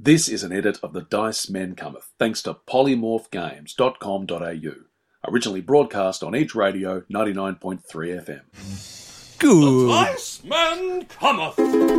This is an edit of The Dice Men Cometh, thanks to polymorphgames.com.au. Originally broadcast on Edge Radio 99.3 FM. Good. The Dice Man Cometh.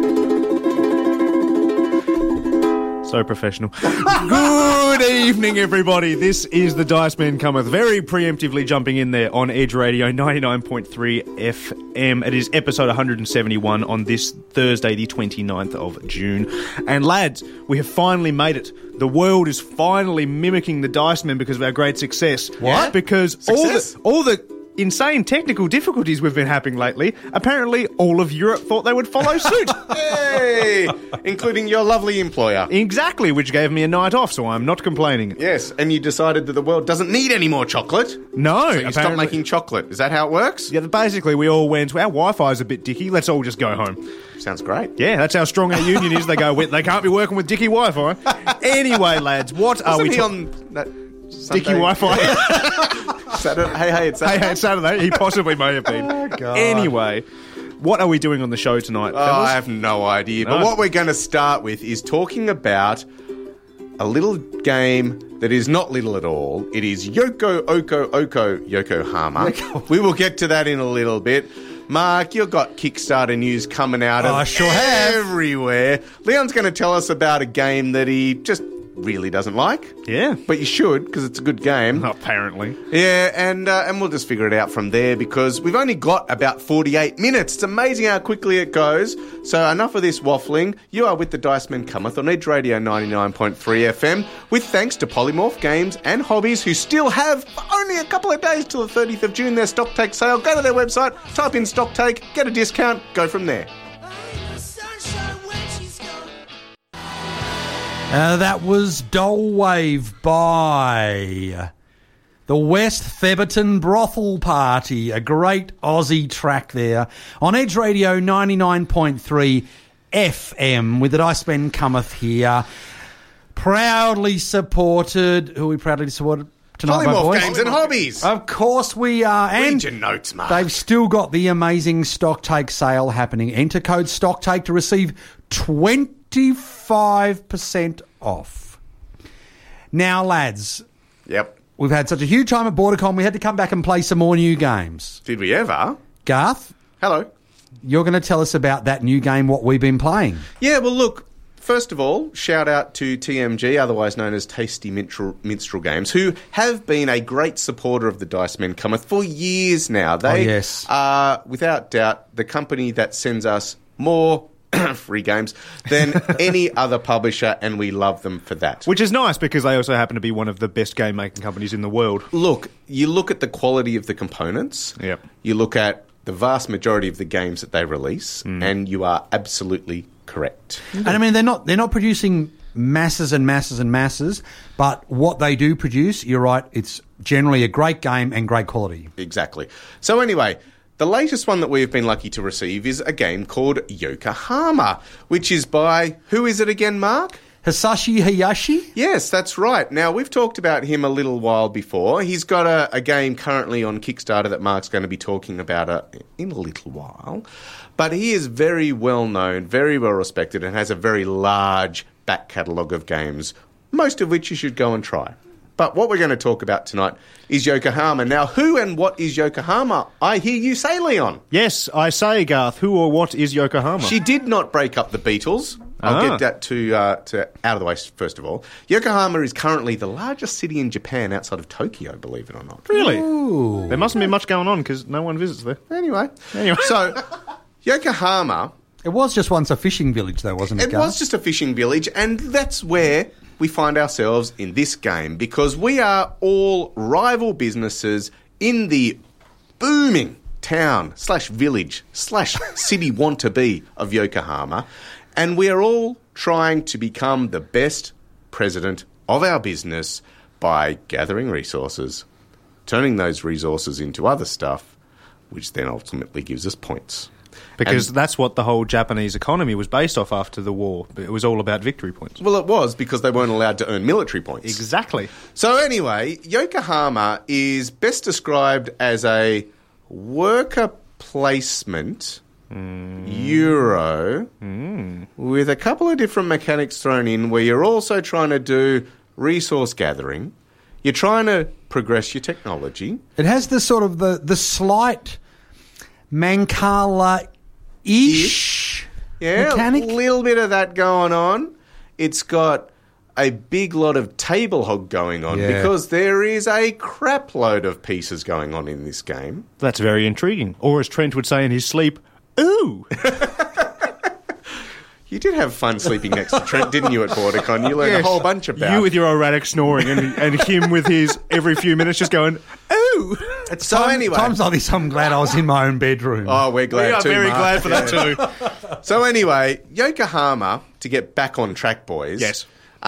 So professional. Good evening, everybody. This is The Dice Men Cometh, very preemptively jumping in there on Edge Radio 99.3 FM. It is episode 171 on this Thursday, the 29th of June. And lads, we have finally made it. The world is finally mimicking the Dice Men because of our great success. What? Because Success? all the insane technical difficulties we've been having lately, apparently all of Europe thought they would follow suit. Hey! Including your lovely employer. Exactly, which gave me a night off, so I'm not complaining. Yes, and you decided that the world doesn't need any more chocolate. No, So you stopped making chocolate. Is that how it works? Yeah, basically we all went, our Wi-Fi's a bit dicky, let's all just go home. Sounds great. Yeah, that's how strong our union is. They go, they can't be working with dicky Wi-Fi. Anyway, lads, what are Wasn't we he on that Sunday? dicky Wi-Fi? Saturday? Hey, it's Saturday. Hey, it's Saturday. He possibly may have been. Oh, God. Anyway, what are we doing on the show tonight, Oh, fellas? I have no idea. No. But what we're going to start with is talking about a little game that is not little at all. It is Yoko Oko Oko Yokohama. We will get to that in a little bit. Mark, you've got Kickstarter news coming out of I sure have. everywhere. Leon's going to tell us about a game that he just really doesn't like. Yeah. But you should, because it's a good game. Apparently. Yeah, and we'll just figure it out from there because we've only got about 48 minutes. It's amazing how quickly it goes. So enough of this waffling. You are with the Dice Men Cometh on Edge Radio 99.3 FM with thanks to Polymorph Games and Hobbies who still have only a couple of days till the 30th of June their stock take sale. Go to their website, type in stock take, get a discount, go from there. That was Dole Wave by the West Theberton Brothel Party, a great Aussie track there on Edge Radio 99.3 FM with the Dice Men Cometh here. Proudly supported, who are we proudly supported tonight, my Polymorph boys? Games and Hobbies. Of course we are. And Read your notes, Mark. they've still got the amazing stock take sale happening. Enter code STOCKTAKE to receive 25% off. Now, lads, Yep. we've had such a huge time at BorderCon, we had to come back and play some more new games. Did we ever? Garth, Hello. you're going to tell us about that new game, what we've been playing. Yeah, well, look, first of all, shout out to TMG, otherwise known as Tasty Minstrel Games, who have been a great supporter of the Dice Men Cometh for years now. They yes. are, without doubt, the company that sends us more free games than any other publisher, and we love them for that. Which is nice because they also happen to be one of the best game-making companies in the world. Look, you look at the quality of the components, Yep. you look at the vast majority of the games that they release, and you are absolutely correct. And I mean, they're not producing masses and masses and masses, but what they do produce, you're right, it's generally a great game and great quality. Exactly. So anyway, the latest one that we've been lucky to receive is a game called Yokohama, which is by, who is it again, Mark? Hisashi Hayashi? Yes, that's right. Now, we've talked about him a little while before. He's got a game currently on Kickstarter that Mark's going to be talking about in a little while. But he is very well known, very well respected, and has a very large back catalogue of games, most of which you should go and try. But what we're going to talk about tonight is Yokohama. Now, who and what is Yokohama? I hear you say, Leon. Yes, I say, Garth, who or what is Yokohama? She did not break up the Beatles. I'll get that to out of the way first of all. Yokohama is currently the largest city in Japan outside of Tokyo, believe it or not. Really? Ooh. There mustn't be much going on because no one visits there. Anyway. So, Yokohama, It was just once a fishing village, though, wasn't it, it Garth? was just a fishing village, and that's where we find ourselves in this game, because we are all rival businesses in the booming town / village / city want-to-be of Yokohama, and we are all trying to become the best president of our business by gathering resources, turning those resources into other stuff, which then ultimately gives us points. Because And- that's what the whole Japanese economy was based off after the war. It was all about victory points. Well, it was, because they weren't allowed to earn military points. Exactly. So anyway, Yokohama is best described as a worker placement Euro with a couple of different mechanics thrown in where you're also trying to do resource gathering. You're trying to progress your technology. It has the sort of the slight Mancala-ish mechanic. A little bit of that going on. It's got a big lot of table hog going on because there is a crap load of pieces going on in this game. That's very intriguing. Or as Trent would say in his sleep, ooh. You did have fun sleeping next to Trent, didn't you, at BorderCon? You learned a whole bunch about you with your erratic snoring and him with his every few minutes just going, ooh. Anyway. Times like this, I'm glad I was in my own bedroom. Oh, we're glad We are too, very Mark. glad for that too. So anyway, Yokohama, to get back on track, boys, Yes.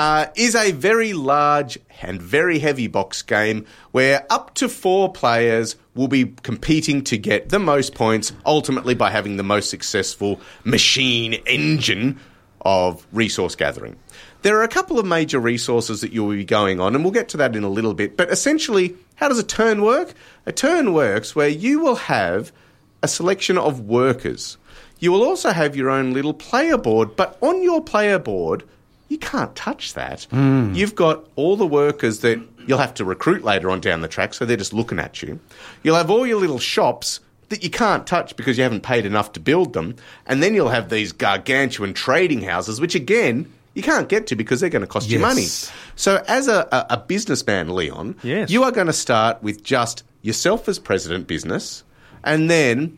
Is a very large and very heavy box game where up to 4 players will be competing to get the most points, ultimately by having the most successful machine engine of resource gathering. There are a couple of major resources that you'll be going on, and we'll get to that in a little bit, but essentially, how does a turn work? A turn works where you will have a selection of workers. You will also have your own little player board, but on your player board, you can't touch that. You've got all the workers that you'll have to recruit later on down the track, so they're just looking at you. You'll have all your little shops that you can't touch because you haven't paid enough to build them, and then you'll have these gargantuan trading houses, which again, you can't get to because they're going to cost you money. So as a businessman, Leon, you are going to start with just yourself as president business, and then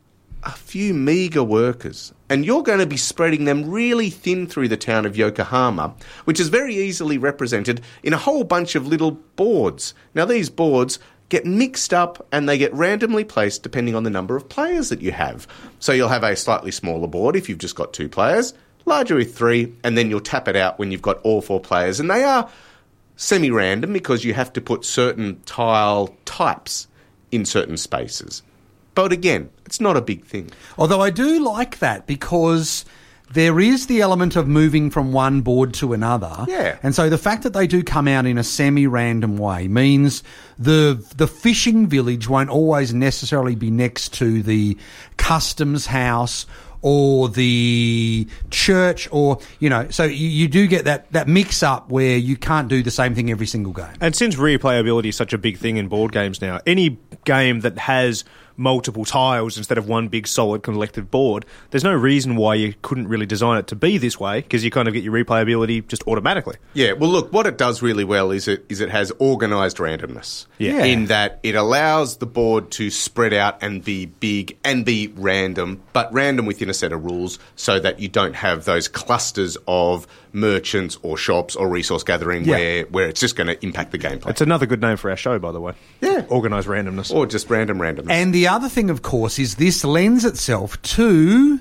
a few meagre workers. And you're going to be spreading them really thin through the town of Yokohama, which is very easily represented in a whole bunch of little boards. Now, these boards get mixed up and they get randomly placed depending on the number of players that you have. So you'll have a slightly smaller board if you've just got 2 players, larger with 3, and then you'll tap it out when you've got all 4 players. And they are semi-random because you have to put certain tile types in certain spaces. But again, it's not a big thing. Although I do like that because there is the element of moving from one board to another. Yeah. And so the fact that they do come out in a semi-random way means the fishing village won't always necessarily be next to the customs house or the church, or, you know, so you do get that mix-up where you can't do the same thing every single game. And since replayability is such a big thing in board games now, any game that has multiple tiles instead of one big solid collective board, there's no reason why you couldn't really design it to be this way, because you kind of get your replayability just automatically. Yeah, well, look, what it does really well is it has organised randomness. Yeah. In that it allows the board to spread out and be big and be random, but random within a set of rules so that you don't have those clusters of merchants or shops or resource gathering where it's just going to impact the gameplay. It's another good name for our show, by the way. Yeah. Organised randomness. Or just random randomness. And the other thing, of course, is this lends itself to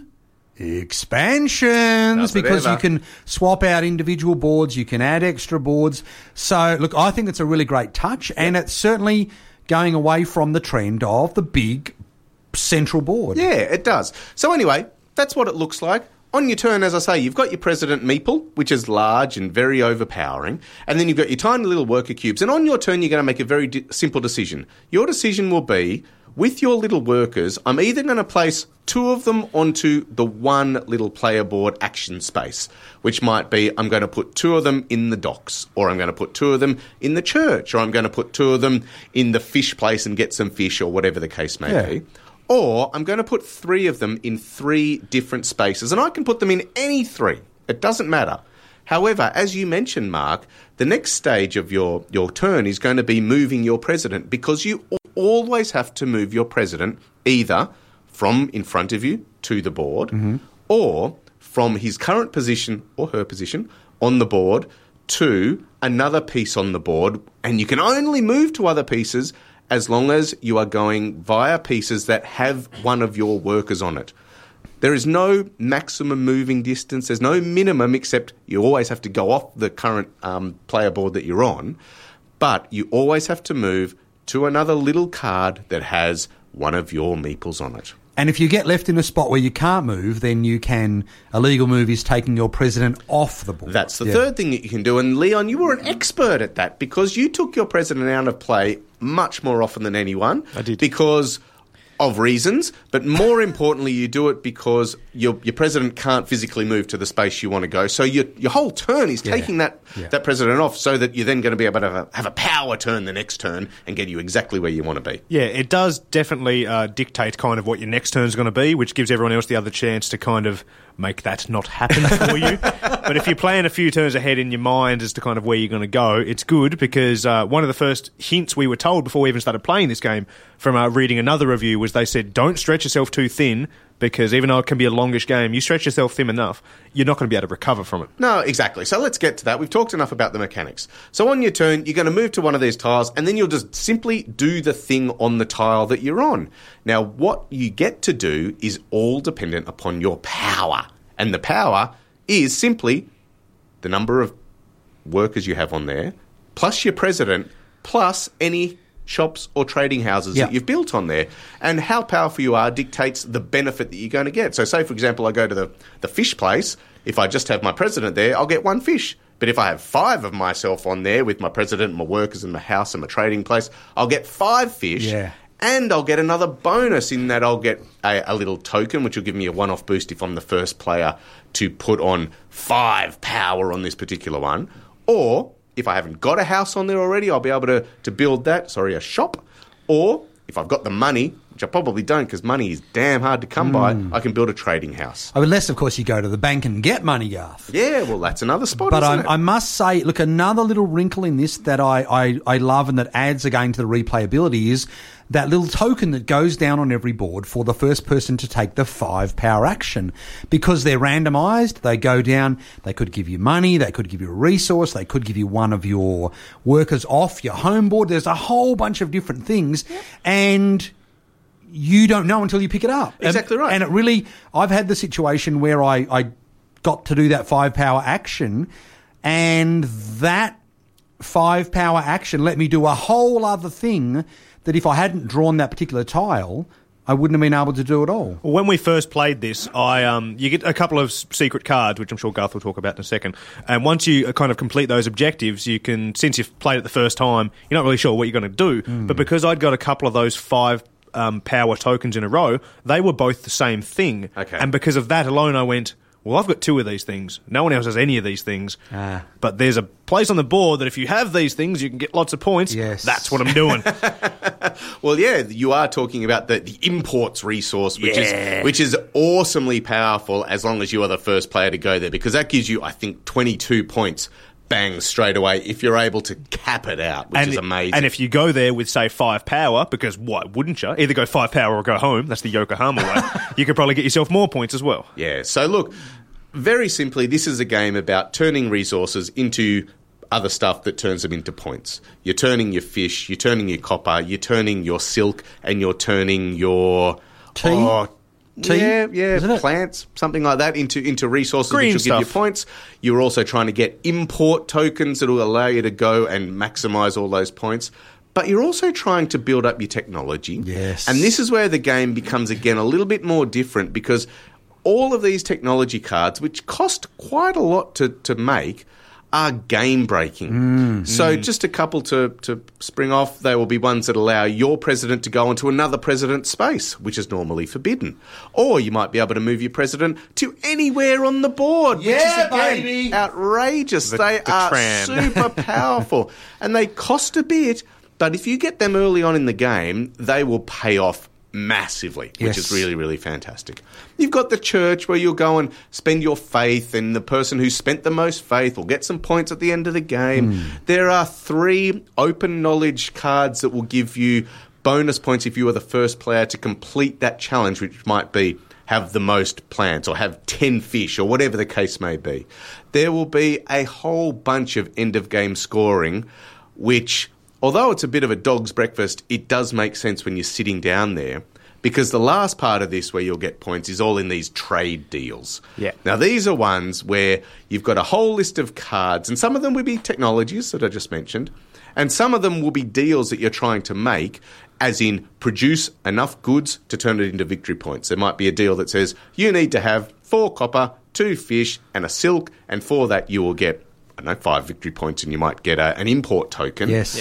expansions, Does it because ever. you can swap out individual boards, you can add extra boards. So, look, I think it's a really great touch, and it's certainly going away from the trend of the big central board. Yeah, it does. So anyway, that's what it looks like. On your turn, as I say, you've got your President Meeple, which is large and very overpowering, and then you've got your tiny little worker cubes. And on your turn, you're going to make a very simple decision. Your decision will be, with your little workers, I'm either going to place 2 of them onto the one little player board action space, which might be I'm going to put 2 of them in the docks, or I'm going to put 2 of them in the church, or I'm going to put 2 of them in the fish place and get some fish, or whatever the case may be. Or I'm going to put 3 of them in 3 different spaces, and I can put them in any 3. It doesn't matter. However, as you mentioned, Mark, the next stage of your turn is going to be moving your president, because you always have to move your president either from in front of you to the board or from his current position or her position on the board to another piece on the board, and you can only move to other pieces as long as you are going via pieces that have one of your workers on it. There is no maximum moving distance. There's no minimum, except you always have to go off the current player board that you're on. But you always have to move to another little card that has one of your meeples on it. And if you get left in a spot where you can't move, then you can, a legal move is taking your president off the board. That's the third thing that you can do. And Leon, you were an expert at that, because you took your president out of play much more often than anyone. I did. Because of reasons, but more importantly, you do it because your president can't physically move to the space you want to go. So your whole turn is taking that president off, so that you're then going to be able to have a power turn the next turn and get you exactly where you want to be. Yeah, it does definitely dictate kind of what your next turn's going to be, which gives everyone else the other chance to kind of make that not happen for you. But if you plan a few turns ahead in your mind as to kind of where you're going to go, it's good, because one of the first hints we were told before we even started playing this game from reading another review was they said, don't stretch yourself too thin, because even though it can be a longish game, you stretch yourself thin enough, you're not going to be able to recover from it. No, exactly. So let's get to that. We've talked enough about the mechanics. So on your turn, you're going to move to one of these tiles, and then you'll just simply do the thing on the tile that you're on. Now, what you get to do is all dependent upon your power. And the power is simply the number of workers you have on there, plus your president, plus any shops or trading houses that you've built on there. And how powerful you are dictates the benefit that you're going to get. So say, for example, I go to the fish place. If I just have my president there, I'll get one fish. But if I have 5 of myself on there with my president, my workers and my house and my trading place, I'll get 5 fish. Yeah. And I'll get another bonus in that I'll get a little token, which will give me a one-off boost if I'm the first player to put on 5 power on this particular one. Or if I haven't got a house on there already, I'll be able to build that, a shop. Or if I've got the money, which I probably don't because money is damn hard to come by, I can build a trading house. Unless, of course, you go to the bank and get money, Garth. Yeah, well, that's another spot, But isn't it? I must say, look, another little wrinkle in this that I love and that adds again to the replayability is that little token that goes down on every board for the first person to take the 5 power action. Because they're randomised, they go down, they could give you money, they could give you a resource, they could give you one of your workers off your home board. There's a whole bunch of different things. And you don't know until you pick it up. Exactly right. And it really, I've had the situation where I got to do that 5 power action, and that 5 power action let me do a whole other thing that if I hadn't drawn that particular tile, I wouldn't have been able to do at all. Well, when we first played this, you get a couple of secret cards, which I'm sure Garth will talk about in a second. And once you kind of complete those objectives, you can, since you've played it the first time, you're not really sure what you're going to do. But because I'd got a couple of those 5 power tokens in a row, they were both the same thing. Okay. And because of that alone, I went, well, I've got 2 of these things. No one else has any of these things. But there's a place on the board that if you have these things, you can get lots of points. Yes. That's what I'm doing. Well, yeah, you are talking about the imports resource, which is awesomely powerful as long as you are the first player to go there, because that gives you, I think, 22 points. Bang, straight away, if you're able to cap it out, which is amazing. And if you go there with, say, 5 power, because why wouldn't you? Either go 5 power or go home. That's the Yokohama way. You could probably get yourself more points as well. Yeah, so look, very simply, this is a game about turning resources into other stuff that turns them into points. You're turning your fish, you're turning your copper, you're turning your silk, and you're turning your... Tea? Yeah, plants, something like that, into resources Green which will stuff. give you points. You're also trying to get import tokens that will allow you to go and maximise all those points. But you're also trying to build up your technology. Yes. And this is where the game becomes, again, a little bit more different, because all of these technology cards, which cost quite a lot to make, are game-breaking. So just a couple to spring off. They will be ones that allow your president to go into another president's space, which is normally forbidden. Or you might be able to move your president to anywhere on the board, which is, again, baby! outrageous. They the are tram. super powerful. And they cost a bit, but if you get them early on in the game, they will pay off massively, which is really, really fantastic. You've got the church where you'll go and spend your faith, and the person who spent the most faith will get some points at the end of the game. There are 3 open knowledge cards that will give you bonus points if you are the first player to complete that challenge, which might be have the most plants or have 10 fish or whatever the case may be. There will be a whole bunch of end-of-game scoring, which, although it's a bit of a dog's breakfast, it does make sense when you're sitting down there, because the last part of this where you'll get points is all in these trade deals. Yeah. Now, these are ones where you've got a whole list of cards, and some of them will be technologies that I just mentioned, and some of them will be deals that you're trying to make, as in produce enough goods to turn it into victory points. There might be a deal that says you need to have 4 copper, 2 fish, and a silk, and for that you will get, I don't know, 5 victory points, and you might get an import token. Yes. Yeah.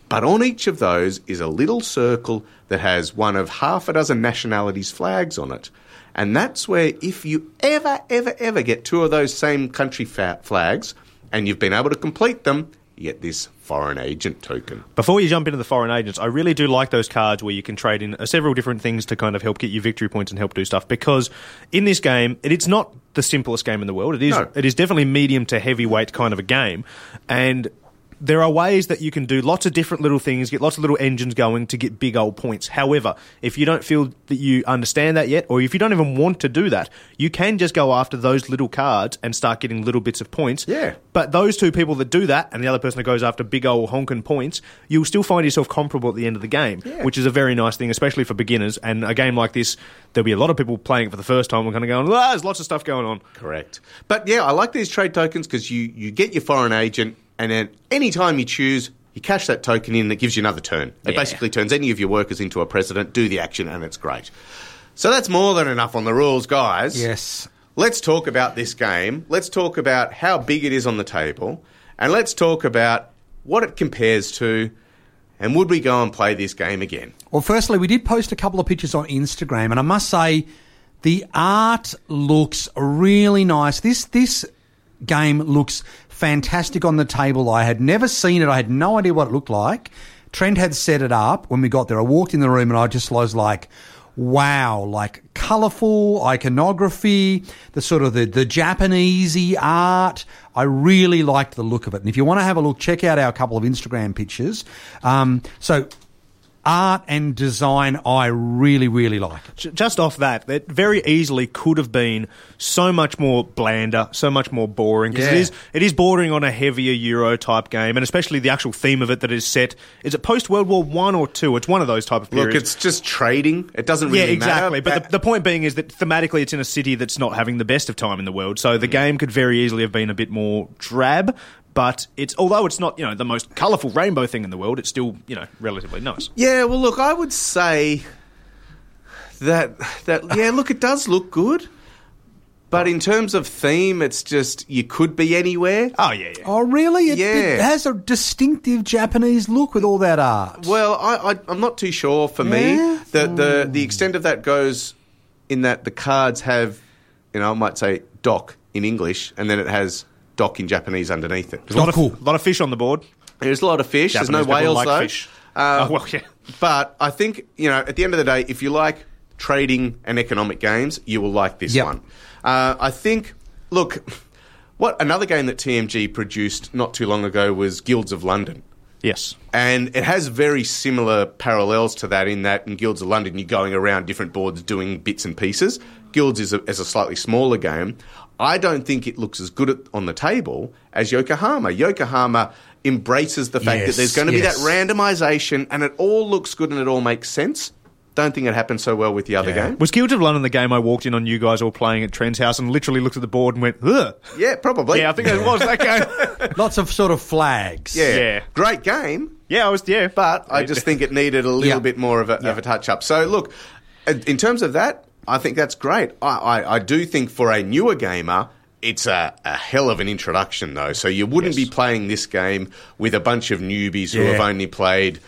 But on each of those is a little circle that has one of half a dozen nationalities' flags on it. And that's where if you ever get two of those same country flags and you've been able to complete them, you get this foreign agent token. Before you jump into the foreign agents, I really do like those cards where you can trade in several different things to kind of help get you victory points and help do stuff, because in this game, it's not the simplest game in the world. It is definitely medium to heavyweight kind of a game, and there are ways that you can do lots of different little things, get lots of little engines going to get big old points. However, if you don't feel that you understand that yet, or if you don't even want to do that, you can just go after those little cards and start getting little bits of points. Yeah. But those two people that do that, and the other person that goes after big old honking points, you'll still find yourself comparable at the end of the game, which is a very nice thing, especially for beginners. And a game like this, there'll be a lot of people playing it for the first time and kind of going, there's lots of stuff going on. Correct. But yeah, I like these trade tokens because you get your foreign agent, and then any time you choose, you cash that token in, and it gives you another turn. It basically turns any of your workers into a president, do the action, and it's great. So that's more than enough on the rules, guys. Yes. Let's talk about this game. Let's talk about how big it is on the table. And let's talk about what it compares to, and would we go and play this game again? Well, firstly, we did post a couple of pictures on Instagram, and I must say the art looks really nice. This game looks fantastic on the table. I had never seen it. I had no idea what it looked like. Trent had set it up when we got there. I walked in the room and I just was like, wow, like colourful iconography, the sort of the Japanesey art. I really liked the look of it. And if you want to have a look, check out our couple of Instagram pictures. So art and design, I really, really like it. Just off that, it very easily could have been so much more blander, so much more boring, because it is bordering on a heavier Euro type game, and especially the actual theme of it that is set. Is it post World War I or II? It's one of those type of periods. Look, it's just trading. It doesn't really matter. Yeah, exactly. But the point being is that thematically it's in a city that's not having the best of time in the world, so the game could very easily have been a bit more drab. But although it's not, the most colourful rainbow thing in the world, it's still, relatively nice. Yeah, well, look, I would say that look, it does look good. But in terms of theme, it's just, you could be anywhere. Oh, yeah. Oh, really? It has a distinctive Japanese look with all that art. Well, I'm not too sure for me. The extent of that goes in that the cards have, I might say dock in English, and then it has dock in Japanese underneath it. There's a lot of fish on the board. There's a lot of fish. Japanese There's no whales, like though. Fish. Well, yeah. But I think, at the end of the day, if you like trading and economic games, you will like this one. I think, look, another game that TMG produced not too long ago was Guilds of London. Yes. And it has very similar parallels to that in Guilds of London, you're going around different boards doing bits and pieces. Guilds is a slightly smaller game. I don't think it looks as good on the table as Yokohama. Yokohama embraces the fact that there's going to be that randomisation, and it all looks good and it all makes sense. Don't think it happened so well with the other game. Was Guilds of London the game I walked in on you guys all playing at Trent's house and literally looked at the board and went, ugh? Yeah, probably. Yeah, I think it was that game. Lots of sort of flags. Yeah. Great game. But I just think it needed a little bit more of a touch-up. So, look, in terms of that, I think that's great. I do think for a newer gamer, it's a hell of an introduction, though. So you wouldn't be playing this game with a bunch of newbies who have only played,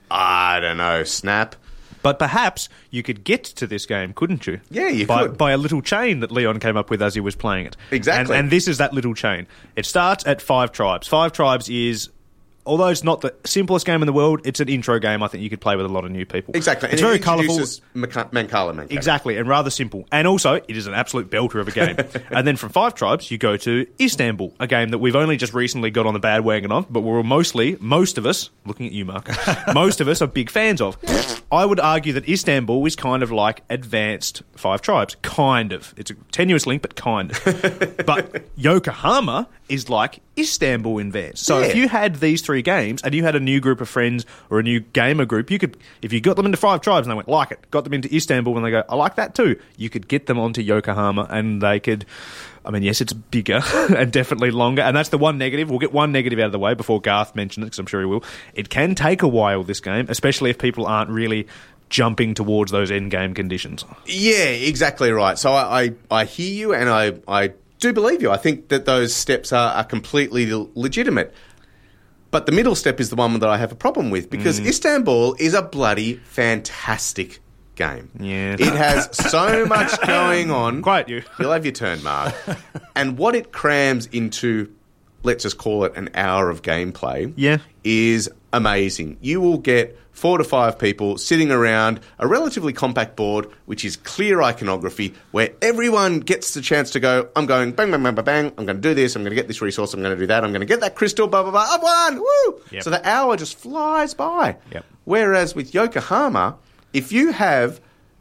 I don't know, Snap. But perhaps you could get to this game, couldn't you? Yeah, you could. By a little chain that Leon came up with as he was playing it. Exactly. And this is that little chain. It starts at 5 tribes. 5 tribes is, although it's not the simplest game in the world, it's an intro game I think you could play with a lot of new people. Exactly. It's very colourful. Mancala. Exactly, and rather simple. And also, it is an absolute belter of a game. And then from 5 tribes, you go to Istanbul, a game that we've only just recently got on the bandwagon of, but we're most of us, looking at you, Mark, most of us are big fans of. I would argue that Istanbul is kind of like advanced 5 tribes. Kind of. It's a tenuous link, but kind of. But Yokohama is like Istanbul advanced. So if you had these 3 games and you had a new group of friends or a new gamer group, you could, if you got them into 5 tribes and they went, like it, got them into Istanbul and they go, I like that too, you could get them onto Yokohama and they could, yes, it's bigger and definitely longer. And that's the one negative. We'll get one negative out of the way before Garth mentions it, because I'm sure he will. It can take a while, this game, especially if people aren't really jumping towards those end game conditions. Yeah, exactly right. So I hear you and I do believe you. I think that those steps are completely legitimate. But the middle step is the one that I have a problem with because Istanbul is a bloody fantastic game. Yeah. It has so much going on. Quite you. You'll have your turn, Mark. And what it crams into, let's just call it an hour of gameplay, is amazing. You will get 4 to 5 people sitting around a relatively compact board, which is clear iconography, where everyone gets the chance to go, I'm going bang, bang, bang, bang, bang, I'm going to do this, I'm going to get this resource, I'm going to do that, I'm going to get that crystal, blah, blah, blah, I've won, woo! Yep. So the hour just flies by. Yep. Whereas with Yokohama, if you have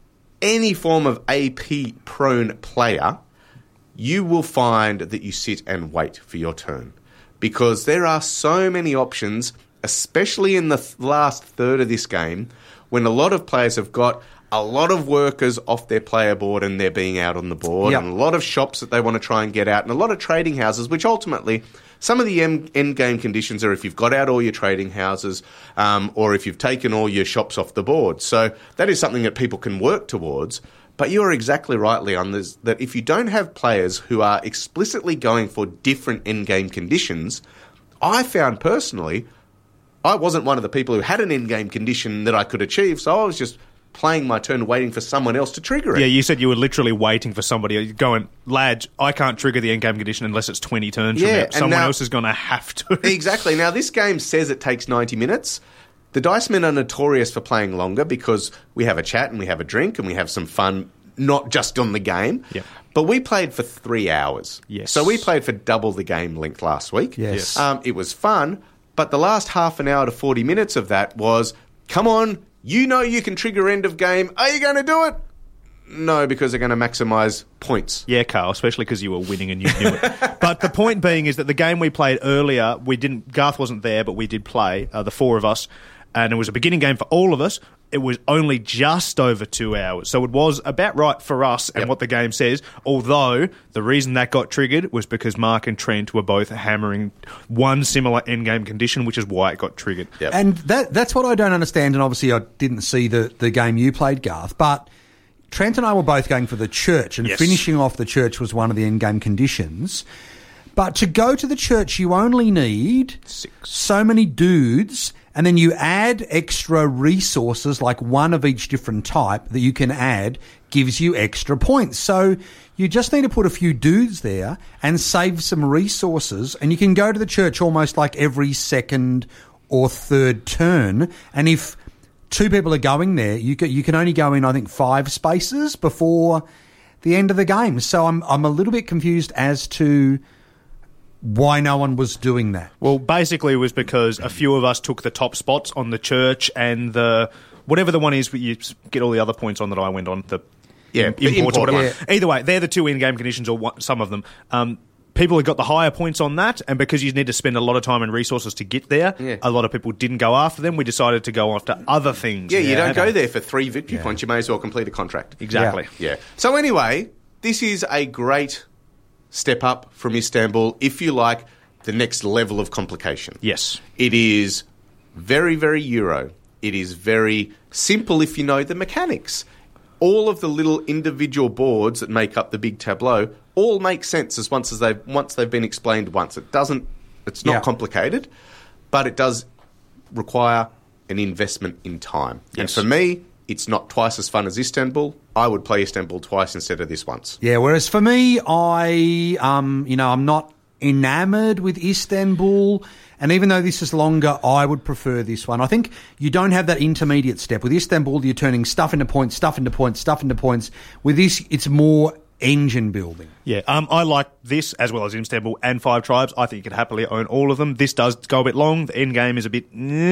any form of AP-prone player, you will find that you sit and wait for your turn. Because there are so many options, especially in the last third of this game, when a lot of players have got a lot of workers off their player board and they're being out on the board, and a lot of shops that they want to try and get out, and a lot of trading houses, which ultimately, some of the end game conditions are if you've got out all your trading houses or if you've taken all your shops off the board. So that is something that people can work towards. But you are exactly right, Leon, that if you don't have players who are explicitly going for different end-game conditions, I found personally, I wasn't one of the people who had an end-game condition that I could achieve, so I was just playing my turn waiting for someone else to trigger it. Yeah, you said you were literally waiting for somebody going, lads, I can't trigger the end-game condition unless it's 20 turns from now. Someone else is going to have to. Exactly. Now, this game says it takes 90 minutes. The Dice Men are notorious for playing longer because we have a chat and we have a drink and we have some fun, not just on the game. Yep. But we played for 3 hours. Yes. So we played for double the game length last week. Yes. It was fun, but the last half an hour to 40 minutes of that was, come on, you know you can trigger end of game. Are you going to do it? No, because they're going to maximise points. Yeah, Carl, especially because you were winning and you knew it. But the point being is that the game we played earlier, Garth wasn't there, but we did play, the 4 of us, and it was a beginning game for all of us. It was only just over 2 hours. So it was about right for us and what the game says, although the reason that got triggered was because Mark and Trent were both hammering one similar endgame condition, which is why it got triggered. Yep. And that's what I don't understand, and obviously I didn't see the game you played, Garth, but Trent and I were both going for the church, and finishing off the church was one of the endgame conditions. But to go to the church, you only need 6. So many dudes, and then you add extra resources, like one of each different type that you can add, gives you extra points. So you just need to put a few dudes there and save some resources, and you can go to the church almost like every second or third turn. And if 2 people are going there, you can only go in, I think, 5 spaces before the end of the game. So I'm a little bit confused as to why no one was doing that. Well, basically it was because a few of us took the top spots on the church and the whatever the one is, you get all the other points on that I went on, the imports or whatever. Yeah. Either way, they're the 2 in-game conditions, or some of them. People have got the higher points on that, and because you need to spend a lot of time and resources to get there, a lot of people didn't go after them. We decided to go after other things. Yeah, you don't go there for 3 victory points. You may as well complete a contract. Exactly. Yeah. So anyway, this is a great step up from Istanbul, if you like, the next level of complication. Yes. It is very, very Euro. It is very simple if you know the mechanics. All of the little individual boards that make up the big tableau all make sense once they've been explained once. It's not complicated, but it does require an investment in time. Yes. And for me, it's not twice as fun as Istanbul. I would play Istanbul twice instead of this once. Yeah, whereas for me, I'm not enamoured with Istanbul, and even though this is longer, I would prefer this one. I think you don't have that intermediate step. With Istanbul, you're turning stuff into points, stuff into points, stuff into points. With this, it's more engine building. Yeah, I like this as well as Istanbul and 5 Tribes. I think you could happily own all of them. This does go a bit long. The end game is a bit...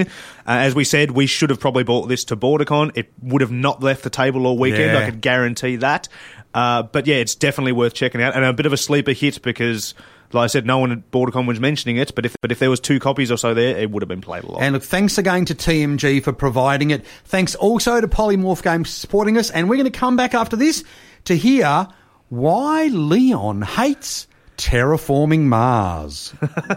as we said, we should have probably bought this to BorderCon. It would have not left the table all weekend. Yeah. I could guarantee that. But yeah, it's definitely worth checking out. And a bit of a sleeper hit because, like I said, no one at BorderCon was mentioning it. But if there was 2 copies or so there, it would have been played a lot. And look, thanks again to TMG for providing it. Thanks also to Polymorph Games for supporting us. And we're going to come back after this to hear why Leon hates terraforming Mars.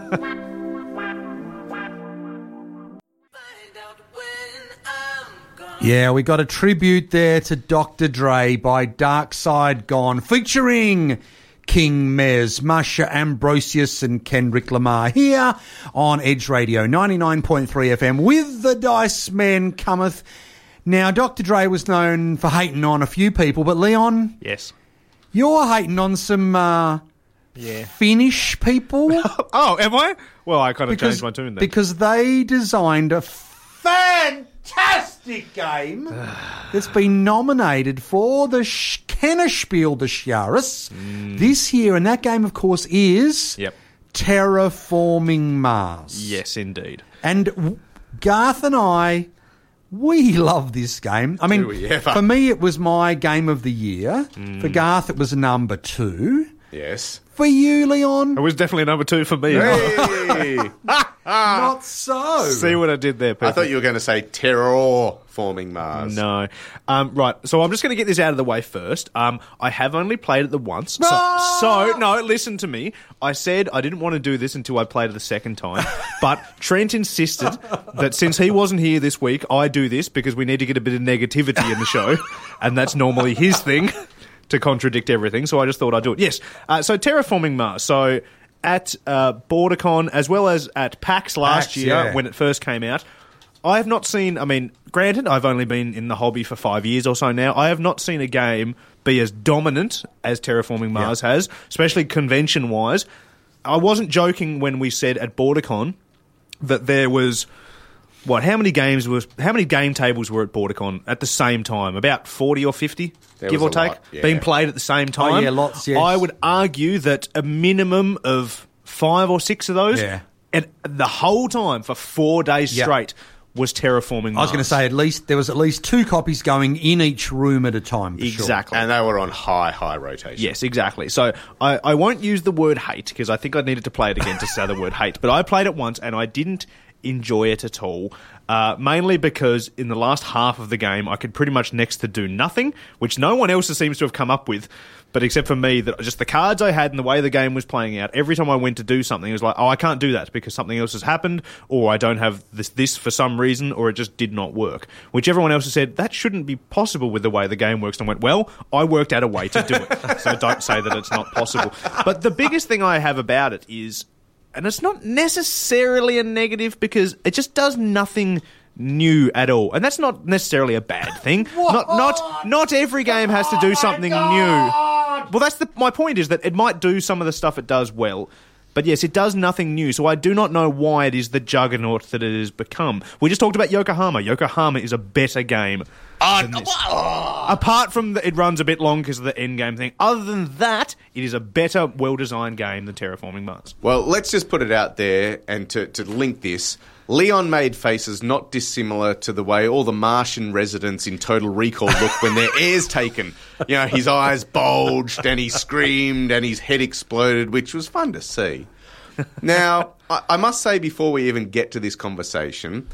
Yeah, we got a tribute there to Dr. Dre by Dark Side Gone, featuring King Mez, Masha Ambrosius and Kendrick Lamar here on Edge Radio 99.3 FM with the Dice Man Cometh. Now, Dr. Dre was known for hating on a few people, but Leon, Yes. you're hating on some Finnish people. Oh, am I? Well, I kind of changed my tune then. Because they designed a fantastic game that's been nominated for the Kennerspiel des Jahres this year. And that game, of course, is Terraforming Mars. Yes, indeed. And Garth and I, we love this game. I mean, for me, it was my game of the year. For Garth, it was number 2. Yes. For you, Leon? It was definitely number 2 for me. Hey! Not so. See what I did there, people? I thought you were going to say Terraforming Mars. No. Right, so I'm just going to get this out of the way first. I have only played it the once. So, no, listen to me. I said I didn't want to do this until I played it the second time. But Trent insisted that since he wasn't here this week, I do this because we need to get a bit of negativity in the show. And that's normally his thing, to contradict everything. So I just thought I'd do it. Yes. So Terraforming Mars. So at BorderCon, as well as at PAX last year, when it first came out, I have not seen, I mean, granted, I've only been in the hobby for 5 years or so now. I have not seen a game be as dominant as Terraforming Mars has, especially convention-wise. I wasn't joking when we said at BorderCon that there was, how many game tables were at BorderCon at the same time? About 40 or 50, give or take, being played at the same time. Oh, yeah, lots, yes. I would argue that a minimum of 5 or 6 of those, and the whole time for 4 days straight, was Terraforming Mars. I was going to say there was at least 2 copies going in each room at a time. Exactly. Sure. And they were on high rotation. Yes, exactly. So I won't use the word hate because I think I needed to play it again to say the word hate. But I played it once and I didn't enjoy it at all. Mainly because in the last half of the game I could pretty much next to do nothing, which no one else seems to have come up with, but except for me, that just the cards I had and the way the game was playing out, every time I went to do something, it was like, oh, I can't do that because something else has happened, or I don't have this for some reason, or it just did not work. Which everyone else has said, that shouldn't be possible with the way the game works. And I went, well, I worked out a way to do it. So don't say that it's not possible. But the biggest thing I have about it is, and it's not necessarily a negative because it just does nothing new at all. And that's not necessarily a bad thing. Not every game has to do something new. Well, that's my point is that it might do some of the stuff it does well. But yes, it does nothing new, so I do not know why it is the juggernaut that it has become. We just talked about Yokohama. Yokohama is a better game than this. Apart from it runs a bit long because of the endgame thing. Other than that, it is a better, well-designed game than Terraforming Mars. Well, let's just put it out there, and to link this, Leon made faces not dissimilar to the way all the Martian residents in Total Recall look when their air's taken. You know, his eyes bulged and he screamed and his head exploded, which was fun to see. Now, I must say before we even get to this conversation,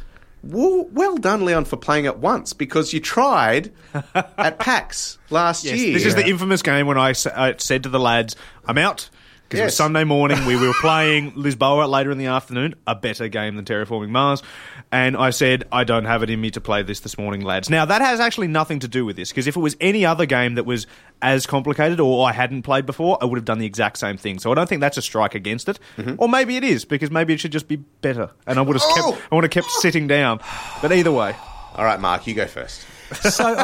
well done, Leon, for playing it once, because you tried at PAX last year. This is the infamous game when I said to the lads, I'm out. Because it was Sunday morning, we were playing Lisboa later in the afternoon, a better game than Terraforming Mars, and I said, I don't have it in me to play this morning, lads. Now, that has actually nothing to do with this, because if it was any other game that was as complicated or I hadn't played before, I would have done the exact same thing. So I don't think that's a strike against it. Mm-hmm. Or maybe it is, because maybe it should just be better, and I would have kept sitting down. But either way. All right, Mark, you go first. So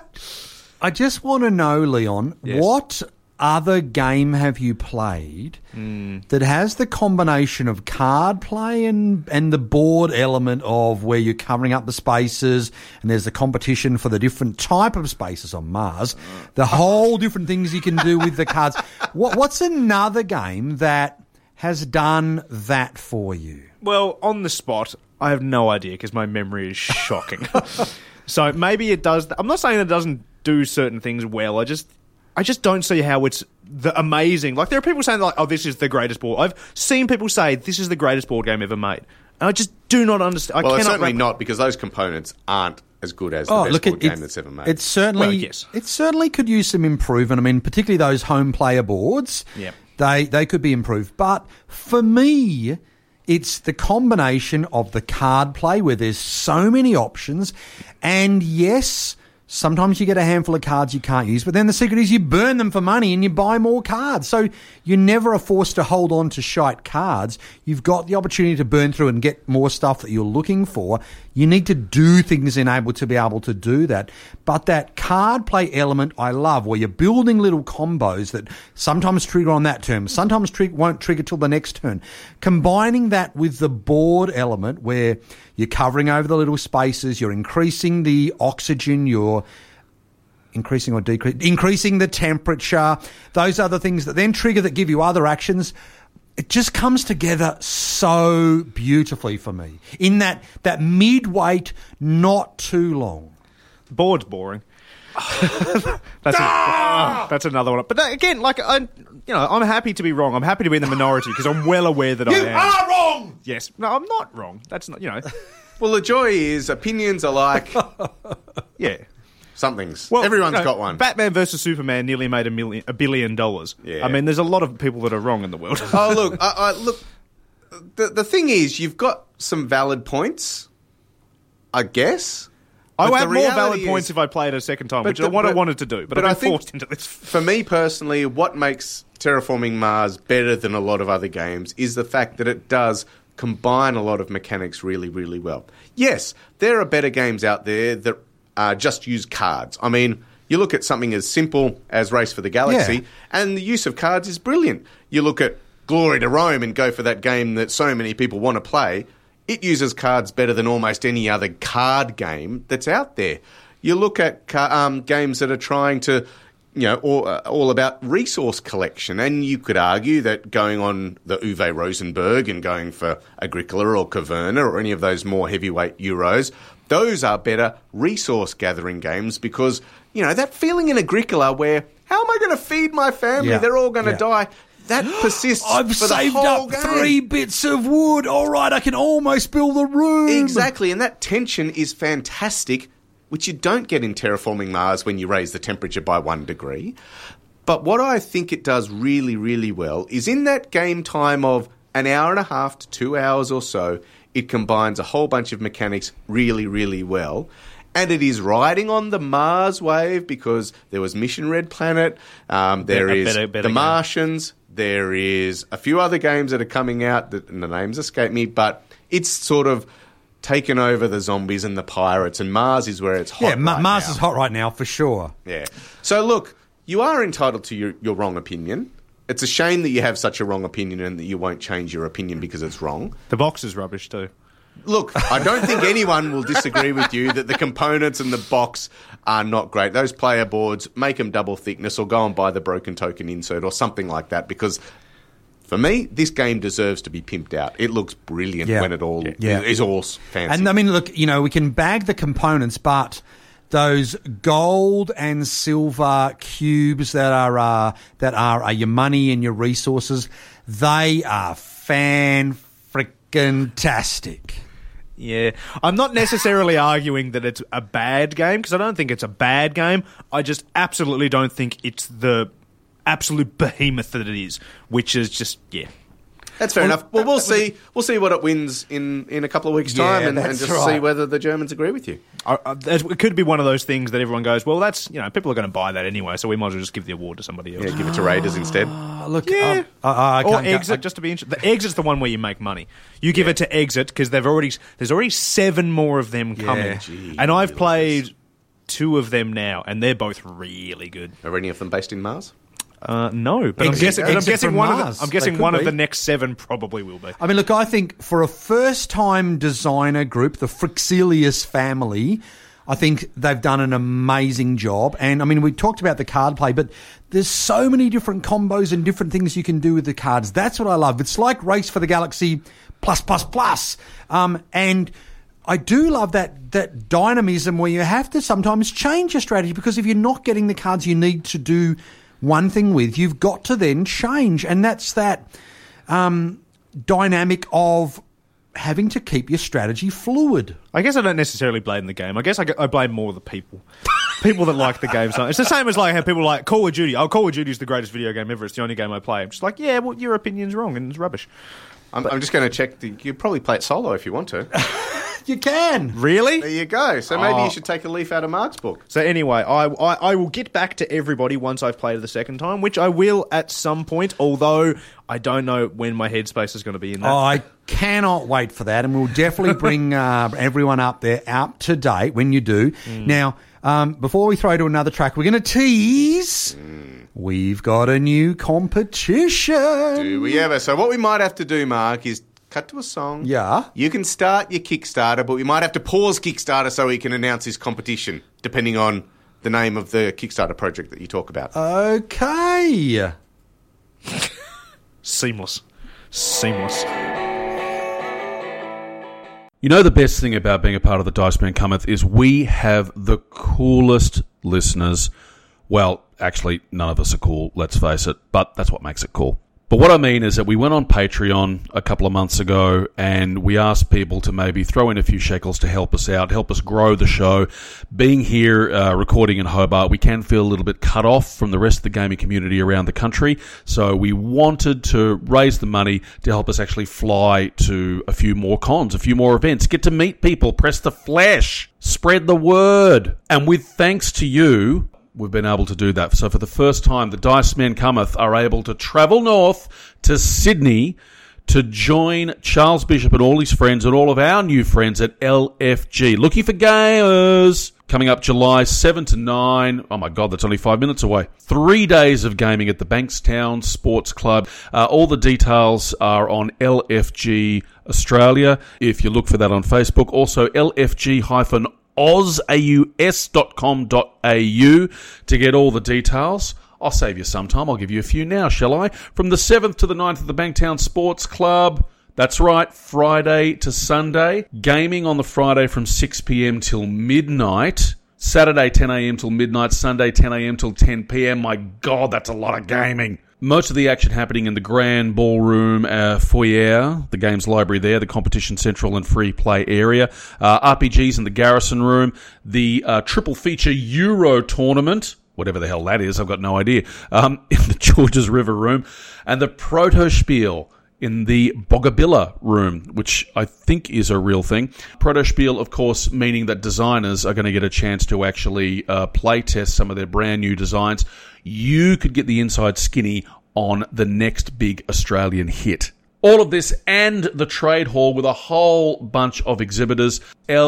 I just want to know, Leon, what other game have you played that has the combination of card play and the board element of where you're covering up the spaces and there's the competition for the different type of spaces on Mars, the whole different things you can do with the cards. What's another game that has done that for you? Well, on the spot, I have no idea because my memory is shocking. So maybe it does. I'm not saying it doesn't do certain things well. I just don't see how it's the amazing. Like, there are people saying, like, oh, this is the greatest board. I've seen people say this is the greatest board game ever made. And I just do not understand. Well, it's certainly not, because those components aren't as good as the best board game that's ever made. It certainly could use some improvement. I mean, particularly those home player boards. Yep. They could be improved. But for me, it's the combination of the card play where there's so many options and, yes, Sometimes you get a handful of cards you can't use, but then the secret is you burn them for money and you buy more cards. So you never are forced to hold on to shite cards. You've got the opportunity to burn through and get more stuff that you're looking for. You need to do things in able to be able to do that. But that card play element I love, where you're building little combos that sometimes trigger on that turn, sometimes won't trigger till the next turn. Combining that with the board element where you're covering over the little spaces, you're increasing the oxygen, you're increasing or increasing the temperature. Those are the things that then trigger that give you other actions. It just comes together so beautifully for me. In that mid-weight, not too long. The board's boring. That's another one. But again, I'm happy to be wrong. I'm happy to be in the minority because I'm well aware that I am. You are wrong! Yes. No, I'm not wrong. That's not, Well, the joy is opinions are like yeah. somethings. Well, Everyone's got one. Batman versus Superman nearly made $1 billion. Yeah. I mean, there's a lot of people that are wrong in the world. Oh, look, look. The thing is, you've got some valid points, I guess. I But have the more reality valid is- points if I played a second time, But which is what I wanted to do. But I I've been think forced into this. For me personally, what makes Terraforming Mars better than a lot of other games is the fact that it does combine a lot of mechanics really, really well. Yes, there are better games out there that just use cards. I mean, you look at something as simple as Race for the Galaxy, and the use of cards is brilliant. You look at Glory to Rome and go for that game that so many people want to play. It uses cards better than almost any other card game that's out there. You look at games that are trying to, all about resource collection, and you could argue that going on the Uwe Rosenberg and going for Agricola or Caverna or any of those more heavyweight Euros, those are better resource gathering games because, that feeling in Agricola where, how am I going to feed my family? Yeah. They're all going to Yeah. die. That persists I've for the saved whole up game. 3 bits of wood. All right, I can almost build a room. Exactly, and that tension is fantastic, which you don't get in Terraforming Mars when you raise the temperature by 1 degree. But what I think it does really, really well is in that game time of an hour and a half to 2 hours or so, it combines a whole bunch of mechanics really, really well. And it is riding on the Mars wave because there was Mission Red Planet, there is better The game. Martians, there is a few other games that are coming out, and the names escape me, but it's sort of taken over the zombies and the pirates, and Mars is where it's hot. Yeah, right Mars now. is hot right now for sure. Yeah. So look, you are entitled to your wrong opinion. It's a shame that you have such a wrong opinion and that you won't change your opinion because it's wrong. The box is rubbish too. Look, I don't think anyone will disagree with you that the components and the box are not great. Those player boards, make them double thickness or go and buy the broken token insert or something like that because for me, this game deserves to be pimped out. It looks brilliant when it all is all fancy. And I mean, look, we can bag the components, but those gold and silver cubes that are your money and your resources, they are fan-freaking-tastic. Yeah. I'm not necessarily arguing that it's a bad game, because I don't think it's a bad game. I just absolutely don't think it's the absolute behemoth that it is, which is just, That's fair enough. Well, we'll see. We'll see what it wins in a couple of weeks' time, and that's just right. see whether the Germans agree with you. It could be one of those things that everyone goes, well, that's, people are going to buy that anyway, so we might as well just give the award to somebody else. Yeah, give it to Raiders instead. Look, Yeah. I Or can't go- Exit, just to be interesting. The Exit's the one where you make money. You give it to Exit because there's already 7 more of them coming. Gee, and I've whiz. played 2 of them now, and they're both really good. Are any of them based in Mars? No, but Exit I'm guessing from one Mars. I'm guessing They could one of be. the next 7 probably will be. I mean, look, I think for a first-time designer group, the Frixelius family, I think they've done an amazing job. And, I mean, we talked about the card play, but there's so many different combos and different things you can do with the cards. That's what I love. It's like Race for the Galaxy +++. And I do love that dynamism where you have to sometimes change your strategy, because if you're not getting the cards you need to do one thing with, you've got to then change. And that's that dynamic of having to keep your strategy fluid. I guess I don't necessarily blame the game. I guess I blame more the people. People that like the game. So it's the same as like how people like Call of Duty. Oh, Call of Duty is the greatest video game ever. It's the only game I play. I'm just like, yeah, well, your opinion's wrong and it's rubbish. I'm just going to check. You could probably play it solo if you want to. You can. Really? There you go. So maybe you should take a leaf out of Mark's book. So anyway, I will get back to everybody once I've played it the second time, which I will at some point, although I don't know when my headspace is going to be in that. I cannot wait for that, and we'll definitely bring everyone up to date when you do. Now, before we throw to another track, we're going to tease. We've got a new competition. Do we ever? So what we might have to do, Mark, is cut to a song. Yeah. You can start your Kickstarter, but we might have to pause Kickstarter so we can announce this competition, depending on the name of the Kickstarter project that you talk about. Okay. Seamless. You know, the best thing about being a part of the Dice Man Cometh is we have the coolest listeners. Well, actually, none of us are cool, let's face it, but that's what makes it cool. But what I mean is that we went on Patreon a couple of months ago and we asked people to maybe throw in a few shekels to help us out, help us grow the show. Being here, recording in Hobart, we can feel a little bit cut off from the rest of the gaming community around the country. So we wanted to raise the money to help us actually fly to a few more cons, a few more events, get to meet people, press the flesh, spread the word. And with thanks to you, we've been able to do that. So for the first time, the Dice Men Cometh are able to travel north to Sydney to join Charles Bishop and all his friends and all of our new friends at LFG. Looking for gamers. Coming up July 7 to 9. Oh my God, that's only 5 minutes away. 3 days of gaming at the Bankstown Sports Club. All the details are on LFG Australia. If you look for that on Facebook. Also LFG-aus.com.au to get all the details. I'll save you some time. I'll give you a few now, shall I? From the 7th to the 9th at the Bankstown Sports Club. That's right, Friday to Sunday. Gaming on the Friday from 6 p.m. till midnight. Saturday 10 a.m. till midnight. Sunday 10 a.m. till 10 p.m. My God, that's a lot of gaming. Most of the action happening in the Grand Ballroom foyer, the games library there, the competition central and free play area, RPGs in the Garrison Room, the triple feature Euro tournament, whatever the hell that is, I've got no idea, in the Georges River Room, and the Proto-Spiel in the Bogabilla Room, which I think is a real thing. Proto-Spiel, of course, meaning that designers are going to get a chance to actually play test some of their brand new designs. You could get the inside skinny on the next big Australian hit. All of this and the trade hall with a whole bunch of exhibitors.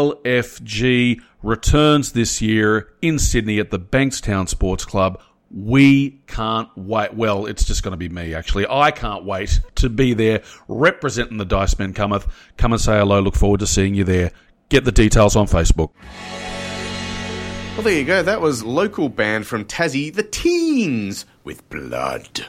LFG returns this year in Sydney at the Bankstown Sports Club. We can't wait. Well, it's just going to be me, actually. I can't wait to be there representing the Dice Men Cometh. Come and say hello. Look forward to seeing you there. Get the details on Facebook. Well, there you go. That was local band from Tassie, The Teens, with Blood.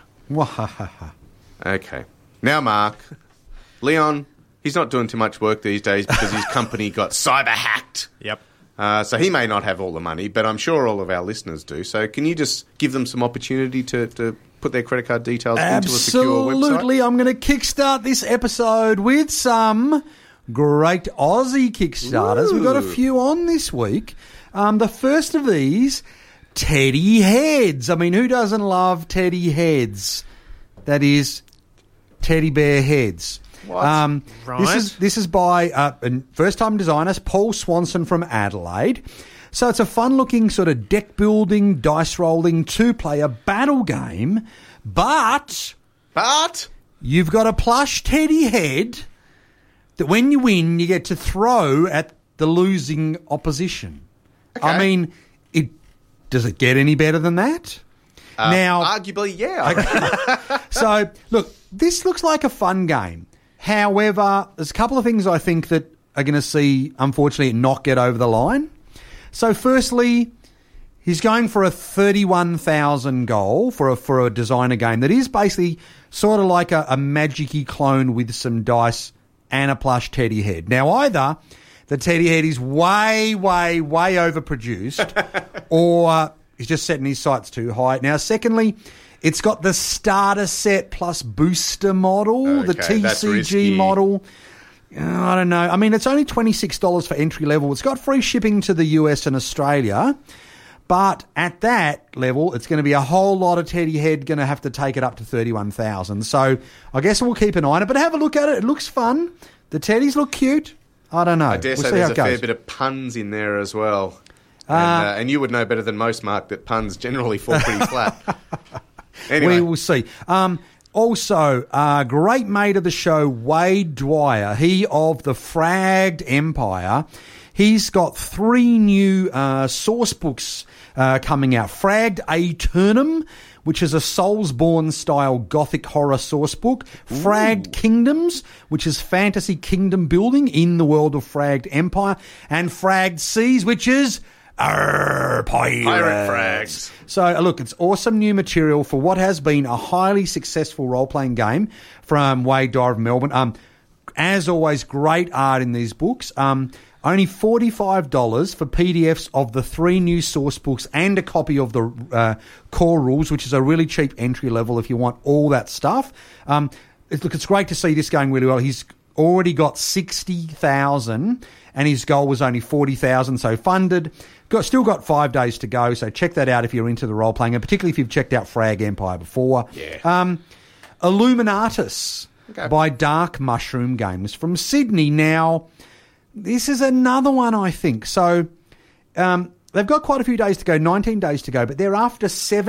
Okay. Now, Mark, Leon, he's not doing too much work these days because his company got cyber hacked. Yep. So he may not have all the money, but I'm sure all of our listeners do. So can you just give them some opportunity to put their credit card details into a secure website? Absolutely. I'm going to kickstart this episode with some great Aussie Kickstarters. Ooh. We've got a few on this week. The first of these, Teddy Heads. I mean, who doesn't love Teddy Heads? That is teddy bear heads. What? Right. This is by a first-time designer, Paul Swanson from Adelaide. So it's a fun-looking sort of deck-building, dice-rolling, two-player battle game, but you've got a plush teddy head that when you win, you get to throw at the losing opposition. Okay. I mean, does it get any better than that? Now, arguably, yeah. So, look, this looks like a fun game. However, there's a couple of things I think that are going to see, unfortunately, not get over the line. So, firstly, he's going for a 31,000 goal for a designer game that is basically sort of like a Magic-y clone with some dice and a plush teddy head. Now, either the teddy head is way, way, way overproduced or he's just setting his sights too high. Now, secondly, it's got the starter set plus booster model, the TCG model. I don't know. I mean, it's only $26 for entry level. It's got free shipping to the US and Australia. But at that level, it's going to be a whole lot of teddy head going to have to take it up to 31,000. So I guess we'll keep an eye on it. But have a look at it. It looks fun. The teddies look cute. I don't know. I dare say there's a fair bit of puns in there as well. And you would know better than most, Mark, that puns generally fall pretty flat. Anyway. We will see. Also, a great mate of the show, Wade Dwyer, he of the Fragged Empire, he's got 3 new source books coming out. Fragged Aeternum, which is a Soulsborne-style gothic horror source book. Fragged Kingdoms, which is fantasy kingdom building in the world of Fragged Empire. And Fragged Seas, which is... Pirate frags. So, look, it's awesome new material for what has been a highly successful role-playing game from Wade Dwyer of Melbourne. As always, great art in these books. Only $45 for PDFs of the 3 new source books and a copy of the core rules, which is a really cheap entry level if you want all that stuff. It's great to see this going really well. He's already got 60,000 and his goal was only 40,000, so funded. Still got 5 days to go, so check that out if you're into the role-playing, and particularly if you've checked out Frag Empire before. Yeah. Illuminatus by Dark Mushroom Games from Sydney. Now, this is another one, I think. So they've got quite a few days to go, 19 days to go, but they're after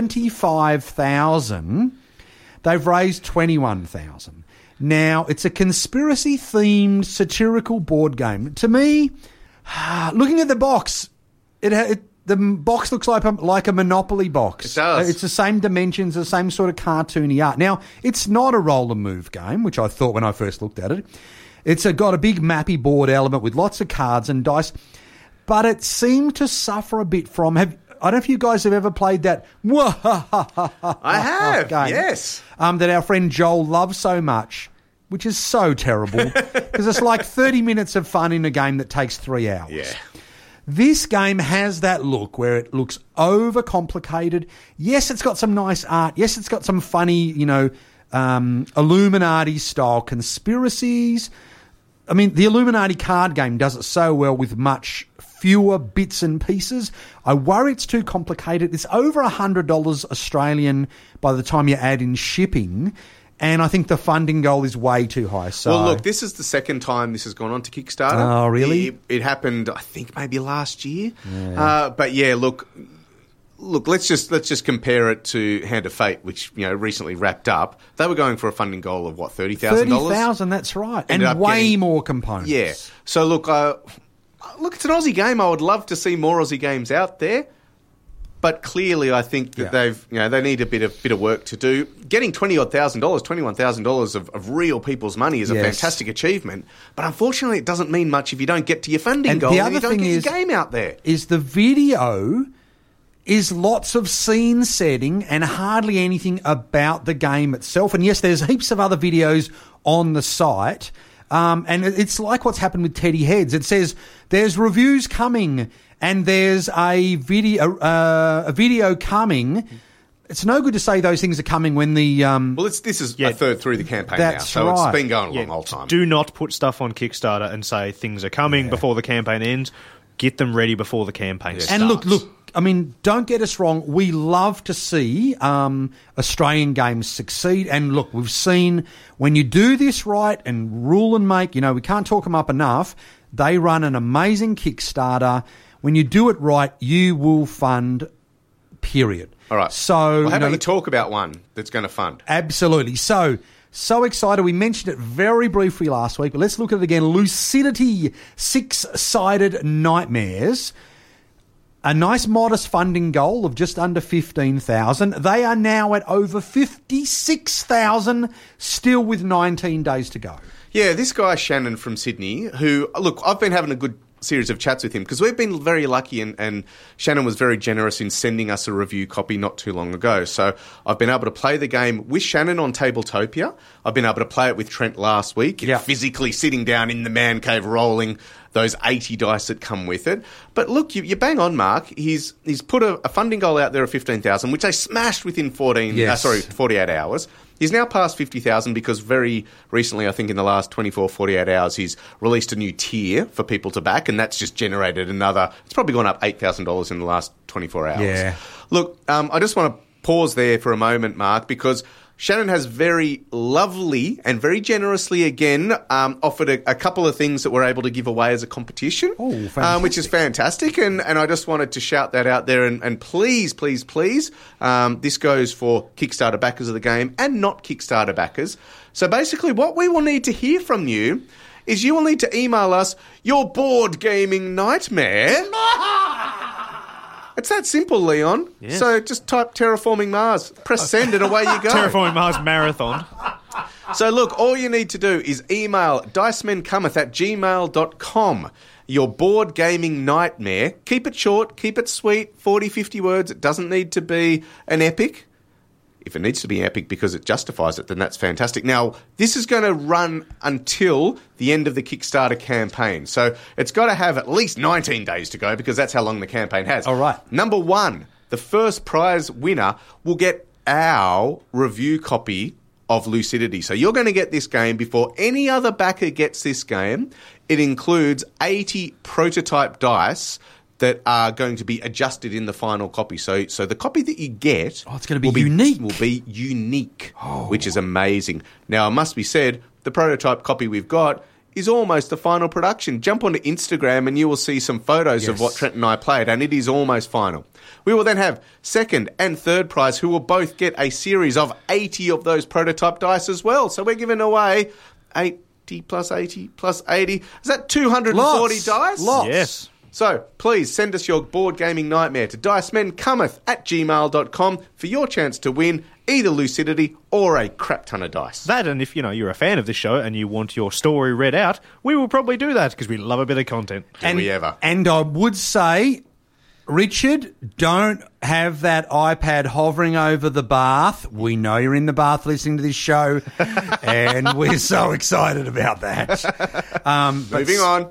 75,000. They've raised 21,000. Now, it's a conspiracy-themed satirical board game. To me, looking at the box, the box looks like a Monopoly box. It does. It's the same dimensions, the same sort of cartoony art. Now, it's not a roll and move game, which I thought when I first looked at it. It's got a big mappy board element with lots of cards and dice, but it seemed to suffer a bit from... I don't know if you guys have ever played that... I have, game, yes. That our friend Joel loves so much, which is so terrible, because it's like 30 minutes of fun in a game that takes 3 hours. Yeah. This game has that look where it looks overcomplicated. Yes, it's got some nice art. Yes, it's got some funny, Illuminati-style conspiracies. I mean, the Illuminati card game does it so well with much fewer bits and pieces. I worry it's too complicated. It's over $100 Australian by the time you add in shipping, and I think the funding goal is way too high. So, well, look, this is the second time this has gone on to Kickstarter. Oh, really? It happened, I think, maybe last year. Yeah. But yeah, look, let's just compare it to Hand of Fate, which recently wrapped up. They were going for a funding goal of what, $30,000? $30,000, that's right, and way more components. Yeah. So look, it's an Aussie game. I would love to see more Aussie games out there. But clearly, I think that they need a bit of work to do. Getting $21,000 of real people's money is a fantastic achievement. But unfortunately, it doesn't mean much if you don't get to your funding goal and you don't get your game out there. Is the video is lots of scene setting and hardly anything about the game itself. And yes, there's heaps of other videos on the site. And it's like what's happened with Teddy Heads. It says there's reviews coming and there's a video coming. It's no good to say those things are coming when the... this is a third through the campaign now, so right. It's been going a long old time. Do not put stuff on Kickstarter and say things are coming before the campaign ends. Get them ready before the campaign starts. And look, I mean, don't get us wrong. We love to see Australian games succeed. And look, we've seen when you do this right and rule and make, we can't talk them up enough. They run an amazing Kickstarter. When you do it right, you will fund, period. All right. So, how about you talk about one that's going to fund? Absolutely. So excited. We mentioned it very briefly last week, but let's look at it again. Lucidity, Six-Sided Nightmares. A nice modest funding goal of just under 15,000. They are now at over 56,000, still with 19 days to go. Yeah, this guy Shannon from Sydney, who, look, I've been having a good series of chats with him because we've been very lucky and Shannon was very generous in sending us a review copy not too long ago. So I've been able to play the game with Shannon on Tabletopia. I've been able to play it with Trent last week, physically sitting down in the man cave rolling those 80 dice that come with it. But look, you bang on, Mark. He's put a funding goal out there of 15,000, which they smashed within 48 hours. He's now past 50,000 because very recently, I think in the last 24, 48 hours, he's released a new tier for people to back, and that's just generated it's probably gone up $8,000 in the last 24 hours. Yeah. Look, I just want to pause there for a moment, Mark, because Shannon has very lovely and very generously again offered a couple of things that we're able to give away as a competition, which is fantastic. And I just wanted to shout that out there. And please, please, please, this goes for Kickstarter backers of the game and not Kickstarter backers. So basically what we will need to hear from you is you will need to email us your board gaming nightmare. It's that simple, Leon. Yes. So just type Terraforming Mars, press send, and away you go. Terraforming Mars Marathon. So look, all you need to do is email dicemencometh@gmail.com. Your board gaming nightmare. Keep it short, keep it sweet, 40, 50 words. It doesn't need to be an epic. If it needs to be epic because it justifies it, then that's fantastic. Now, this is going to run until the end of the Kickstarter campaign. So it's got to have at least 19 days to go because that's how long the campaign has. All right. Number one, the first prize winner will get our review copy of Lucidity. So you're going to get this game before any other backer gets this game. It includes 80 prototype dice that are going to be adjusted in the final copy. So the copy that you get... it's going to be unique. Will be unique, which is amazing. Now, it must be said, the prototype copy we've got is almost the final production. Jump onto Instagram and you will see some photos of what Trent and I played, and it is almost final. We will then have second and third prize, who will both get a series of 80 of those prototype dice as well. So we're giving away 80 plus 80 plus 80. Is that 240 dice? Lots. Yes. So, please send us your board gaming nightmare to dicemencometh@gmail.com for your chance to win either Lucidity or a crap ton of dice. That, and if you're a fan of this show and you want your story read out, we will probably do that because we love a bit of content. Do we ever? And I would say, Richard, don't have that iPad hovering over the bath. We know you're in the bath listening to this show, and we're so excited about that. Moving on.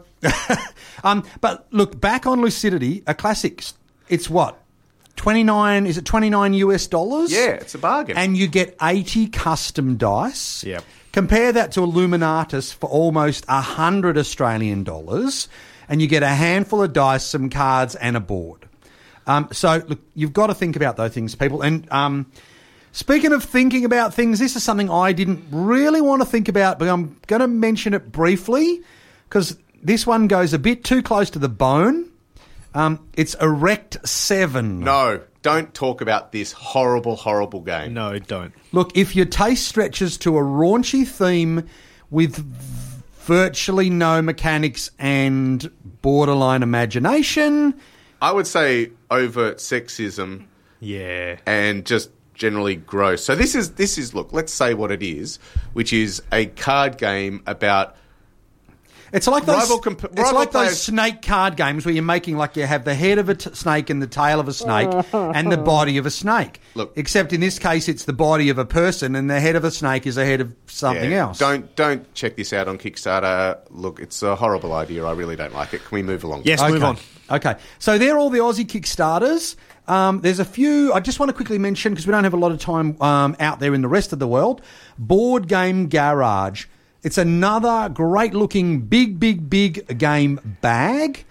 But look, back on Lucidity, a classic. It's what? 29, is it $29 US? Yeah, it's a bargain. And you get 80 custom dice. Yep. Compare that to Illuminatus for almost 100 Australian dollars, and you get a handful of dice, some cards, and a board. So, look, you've got to think about those things, people. And speaking of thinking about things, this is something I didn't really want to think about, but I'm going to mention it briefly because this one goes a bit too close to the bone. It's Erect 7. No, don't talk about this horrible, horrible game. No, don't. Look, if your taste stretches to a raunchy theme with virtually no mechanics and borderline imagination... I would say overt sexism. Yeah. And just generally gross. So this is look, let's say what it is, which is a card game about... It's like those, rival those snake card games where you're making like you have the head of a snake and the tail of a snake and the body of a snake. Look, except in this case, it's the body of a person and the head of a snake is the head of something else. Don't check this out on Kickstarter. Look, it's a horrible idea. I really don't like it. Can we move along? Yes, move on. Okay, so they're all the Aussie Kickstarters. There's a few I just want to quickly mention because we don't have a lot of time out there in the rest of the world. Board Game Garage. It's another great-looking, big game bag.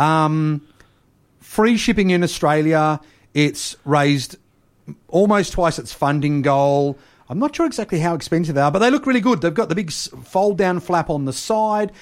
Free shipping in Australia. It's raised almost twice its funding goal. I'm not sure exactly how expensive they are, but they look really good. They've got the big fold-down flap on the side.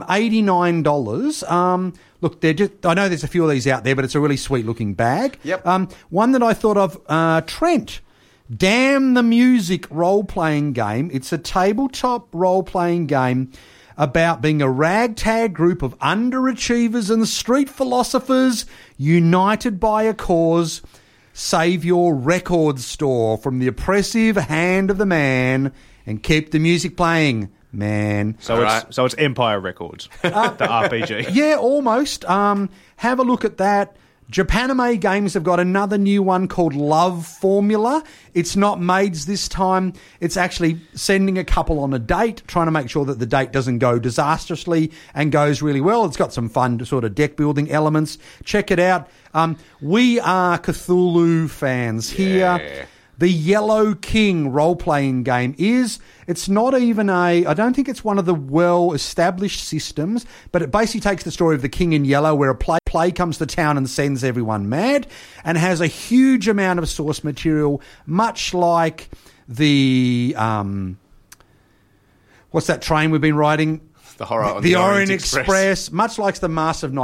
$89. Look, I know there's a few of these out there, but it's a really sweet-looking bag. Yep. One that I thought of, Trent. Damn the Music role-playing game. It's a tabletop role-playing game about being a ragtag group of underachievers and street philosophers united by a cause. Save your record store from the oppressive hand of the man and keep the music playing, man. So it's Empire Records, the RPG. Yeah, almost. Have a look at that. Japanime Games have got another new one called Love Formula. It's not maids this time. It's actually sending a couple on a date, trying to make sure that the date doesn't go disastrously and goes really well. It's got some fun sort of deck building elements. Check it out. We are Cthulhu fans here. The Yellow King role-playing game it's not even I don't think it's one of the well-established systems, but it basically takes the story of the King in Yellow where a play comes to town and sends everyone mad and has a huge amount of source material, much like the what's that train we've been riding? The horror on The Orient Express, much like the Mask of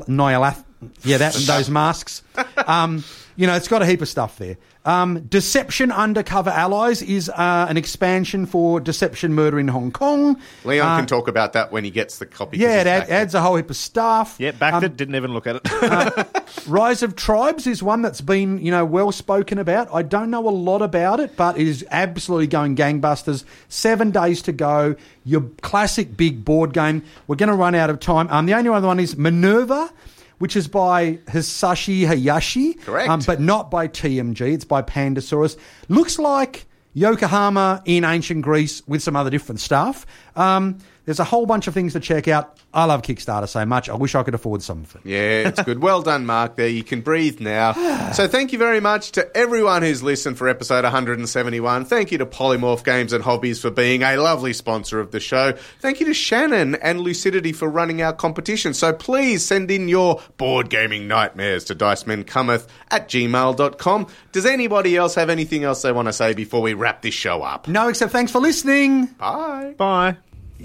those masks. It's got a heap of stuff there. Deception Undercover Allies is an expansion for Deception Murder in Hong Kong. Leon can talk about that when he gets the copy. Yeah, it adds a whole heap of stuff. Yeah, backed it, didn't even look at it. Rise of Tribes is one that's been, well spoken about. I don't know a lot about it, but it is absolutely going gangbusters. 7 days to go. Your classic big board game. We're going to run out of time. The only other one is Minerva, which is by Hisashi Hayashi. Correct. But not by TMG. It's by Pandasaurus. Looks like Yokohama in ancient Greece with some other different stuff. There's a whole bunch of things to check out. I love Kickstarter so much. I wish I could afford some of it. Yeah, it's good. Well done, Mark. There, you can breathe now. So thank you very much to everyone who's listened for episode 171. Thank you to Polymorph Games and Hobbies for being a lovely sponsor of the show. Thank you to Shannon and Lucidity for running our competition. So please send in your board gaming nightmares to dicemencometh@gmail.com. Does anybody else have anything else they want to say before we wrap this show up? No, except thanks for listening. Bye. Bye.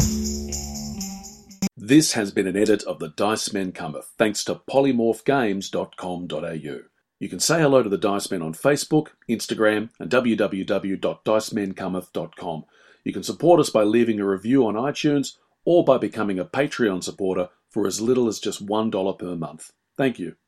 This has been an edit of The Dice Men Cometh, thanks to polymorphgames.com.au. You can say hello to the Dice Men on Facebook, Instagram, and www.dicamencometh.com. You can support us by leaving a review on iTunes or by becoming a Patreon supporter for as little as just $1 per month. Thank you.